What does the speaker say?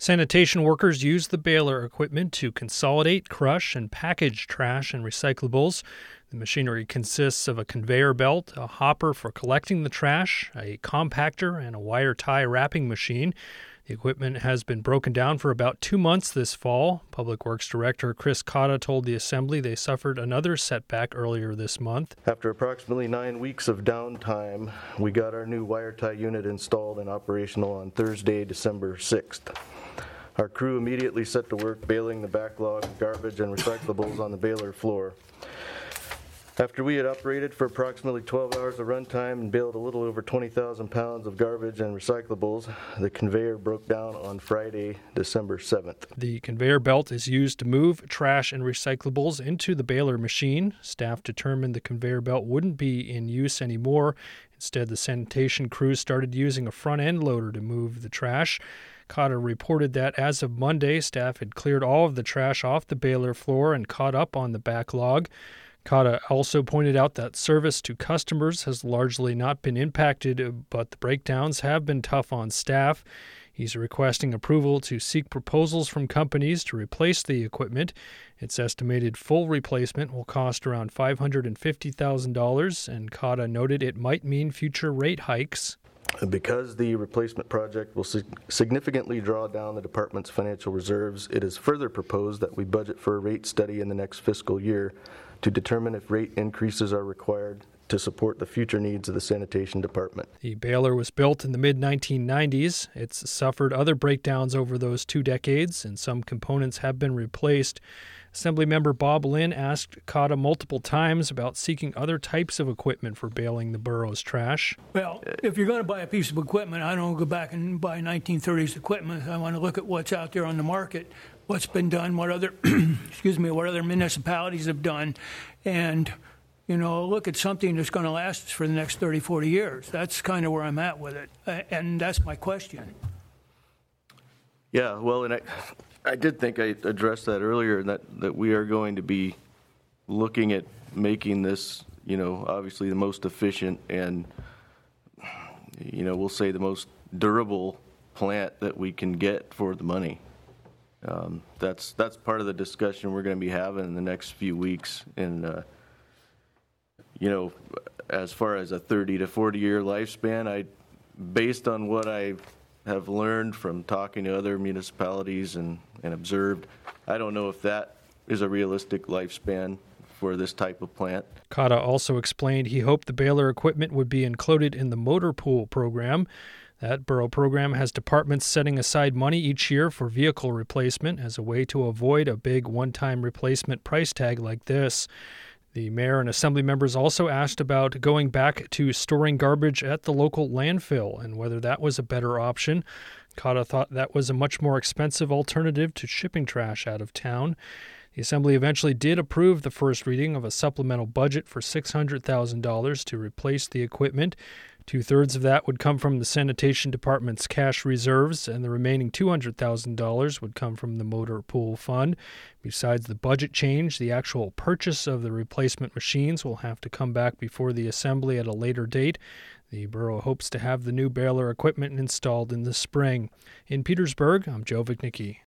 Sanitation workers use the baler equipment to consolidate, crush, and package trash and recyclables. The machinery consists of a conveyor belt, a hopper for collecting the trash, a compactor, and a wire tie wrapping machine. The equipment has been broken down for about 2 months this fall. Public Works Director Chris Cotta told the Assembly they suffered another setback earlier this month. After approximately 9 weeks of downtime, we got our new wire tie unit installed and operational on Thursday, December 6th. Our crew immediately set to work baling the backlog of garbage and recyclables on the baler floor. After we had operated for approximately 12 hours of runtime and baled a little over 20,000 pounds of garbage and recyclables, the conveyor broke down on Friday, December 7th. The conveyor belt is used to move trash and recyclables into the baler machine. Staff determined the conveyor belt wouldn't be in use anymore. Instead, the sanitation crews started using a front-end loader to move the trash. Cotta reported that as of Monday, staff had cleared all of the trash off the baler floor and caught up on the backlog. Cotta also pointed out that service to customers has largely not been impacted, but the breakdowns have been tough on staff. He's requesting approval to seek proposals from companies to replace the equipment. Its estimated full replacement will cost around $550,000, and Cotta noted it might mean future rate hikes. Because the replacement project will significantly draw down the department's financial reserves, it is further proposed that we budget for a rate study in the next fiscal year to determine if rate increases are required to support the future needs of the sanitation department. The baler was built in the mid-1990s. It's suffered other breakdowns over those 2 decades, and some components have been replaced. Assemblymember Bob Lynn asked Cotta multiple times about seeking other types of equipment for baling the borough's trash. Well, if you're going to buy a piece of equipment, I don't go back and buy 1930s equipment. I want to look at what's out there on the market, what's been done, what other what other municipalities have done, and look at something that's going to last us for the next 30, 40 years. That's kind of where I'm at with it, and that's my question. Yeah, well, and I did think I addressed that earlier, that we are going to be looking at making this, obviously the most efficient and, we'll say the most durable plant that we can get for the money. That's part of the discussion we're going to be having in the next few weeks. And, as far as a 30 to 40 year lifespan, based on what I have learned from talking to other municipalities and observed, I don't know if that is a realistic lifespan for this type of plant. Cotta also explained he hoped the baler equipment would be included in the motor pool program. That borough program has departments setting aside money each year for vehicle replacement as a way to avoid a big one-time replacement price tag like this. The mayor and assembly members also asked about going back to storing garbage at the local landfill and whether that was a better option. Cotta thought that was a much more expensive alternative to shipping trash out of town. The Assembly eventually did approve the first reading of a supplemental budget for $600,000 to replace the equipment. 2/3 of that would come from the sanitation department's cash reserves, and the remaining $200,000 would come from the motor pool fund. Besides the budget change, the actual purchase of the replacement machines will have to come back before the Assembly at a later date. The borough hopes to have the new baler equipment installed in the spring. In Petersburg, I'm Joe Vignicki.